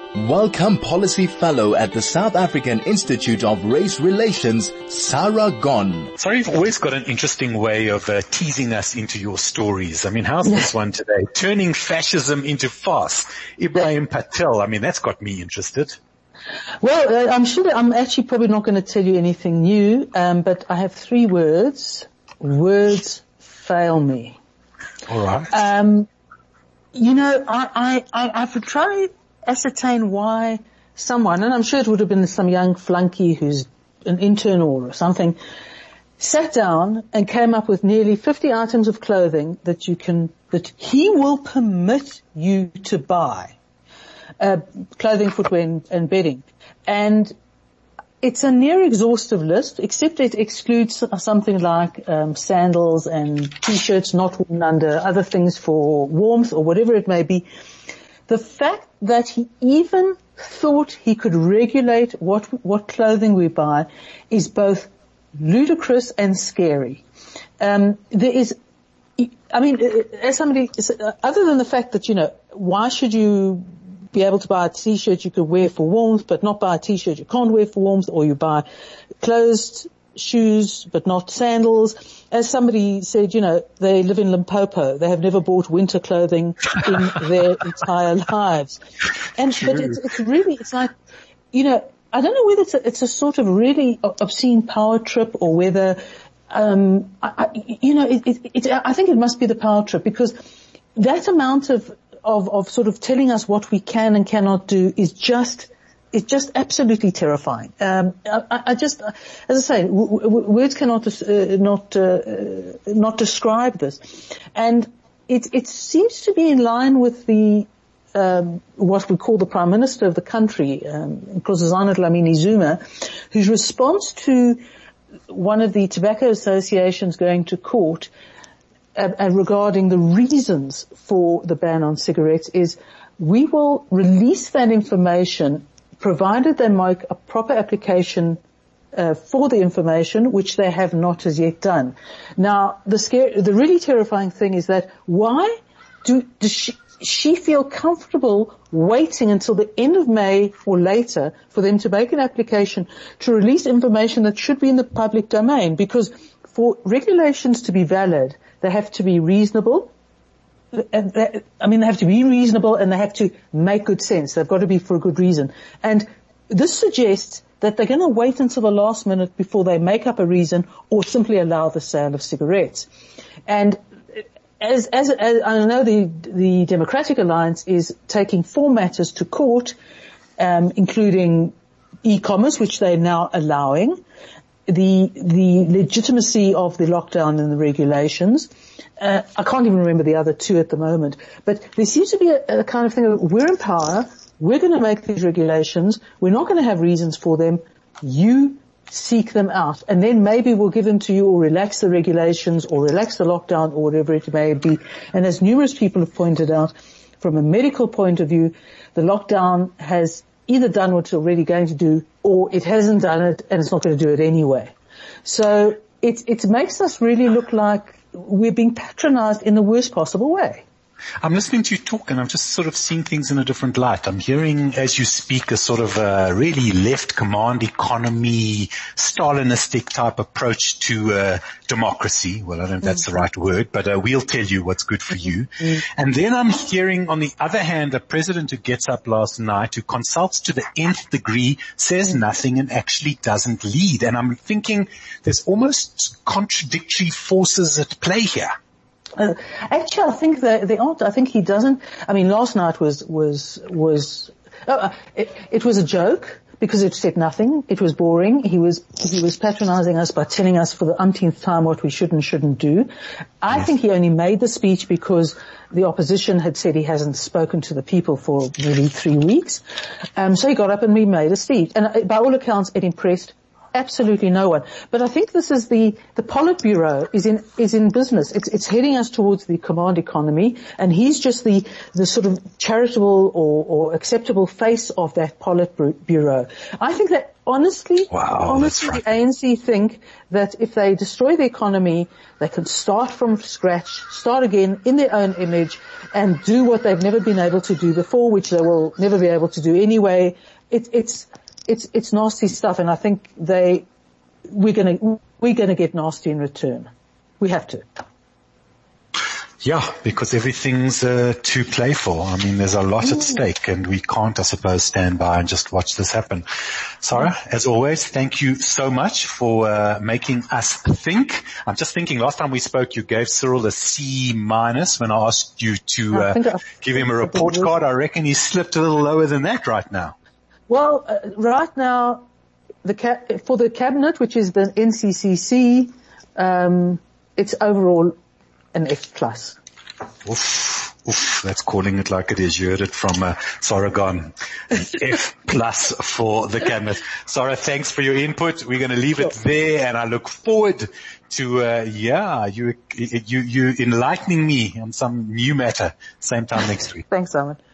Welcome Policy Fellow at the South African Institute of Race Relations, Sarah Gon. Sarah, you've always got an interesting way of teasing us into your stories. I mean, how's this one today? Turning fascism into farce. Ibrahim Patel, I mean, that's got me interested. Well, I'm sure that I'm actually probably not going to tell you anything new, but I have 3 words. Words fail me. All right. I've tried to ascertain why someone, and I'm sure it would have been some young flunky who's an intern or something, sat down and came up with nearly 50 items of clothing that he will permit you to buy. Clothing, footwear and bedding. And it's a near exhaustive list, except it excludes something like sandals and t-shirts not worn under, other things for warmth or whatever it may be. The fact that he even thought he could regulate what clothing we buy is both ludicrous and scary. As somebody, other than the fact that, why should you be able to buy a t-shirt you could wear for warmth, but not buy a t-shirt you can't wear for warmth, or you buy closed shoes but not sandals. As somebody said, they live in Limpopo. They have never bought winter clothing in their entire lives. But it's like, I don't know whether it's a sort of really obscene power trip or whether, I think it must be the power trip, because that amount of sort of telling us what we can and cannot do is just absolutely terrifying. As I say, words cannot not describe this, and it seems to be in line with the what we call the Prime Minister of the country, Nkosazana Dlamini-Zuma, whose response to one of the tobacco associations going to court regarding the reasons for the ban on cigarettes is, we will release that information provided they make a proper application for the information, which they have not as yet done. Now, the really terrifying thing is that why does she feel comfortable waiting until the end of May or later for them to make an application to release information that should be in the public domain? Because for regulations to be valid, they have to be reasonable. They have to be reasonable and they have to make good sense. They've got to be for a good reason. And this suggests that they're going to wait until the last minute before they make up a reason or simply allow the sale of cigarettes. And as I know, the Democratic Alliance is taking 4 matters to court, including e-commerce, which they're now allowing, the legitimacy of the lockdown and the regulations. I can't even remember the other 2 at the moment, but there seems to be a kind of thing of, we're in power, we're going to make these regulations, we're not going to have reasons for them, you seek them out, and then maybe we'll give them to you or relax the regulations or relax the lockdown or whatever it may be. And as numerous people have pointed out, from a medical point of view, the lockdown has either done what it's already going to do, or it hasn't done it and it's not going to do it anyway. So it makes us really look like we're being patronized in the worst possible way. I'm listening to you talk and I'm just sort of seeing things in a different light. I'm hearing as you speak a sort of really left command economy, Stalinistic type approach to democracy. Well, I don't know if that's the right word, but we'll tell you what's good for you. And then I'm hearing on the other hand a president who gets up last night, who consults to the nth degree, says nothing and actually doesn't lead. And I'm thinking there's almost contradictory forces at play here. Actually, I think they aren't. I think he doesn't. I mean, last night it was a joke because it said nothing. It was boring. He was patronizing us by telling us for the umpteenth time what we should and shouldn't do. I think he only made the speech because the opposition had said he hasn't spoken to the people for nearly 3 weeks. So he got up and he made a speech. And by all accounts, it impressed Absolutely no one. But I think this is the Politburo is in business. It's heading us towards the command economy, and he's just the sort of charitable or acceptable face of that Politburo. I think that honestly, the ANC think that if they destroy the economy, they can start from scratch, start again in their own image, and do what they've never been able to do before, which they will never be able to do anyway. It's nasty stuff, and I think we're gonna get nasty in return. We have to. Yeah, because everything's to play for. I mean, there's a lot at stake, and we can't, I suppose, stand by and just watch this happen. Sarah, as always, thank you so much for making us think. I'm just thinking, last time we spoke, you gave Cyril a C- when I asked you to give him a report card. I reckon he slipped a little lower than that right now. Well, right now, for the cabinet, which is the NCCC, it's overall an F+. Oof, that's calling it like it is. You heard it from Sarah Gon. An F+ for the cabinet. Sarah, thanks for your input. We're going to leave it there, and I look forward to you enlightening me on some new matter. Same time next week. Thanks, Simon.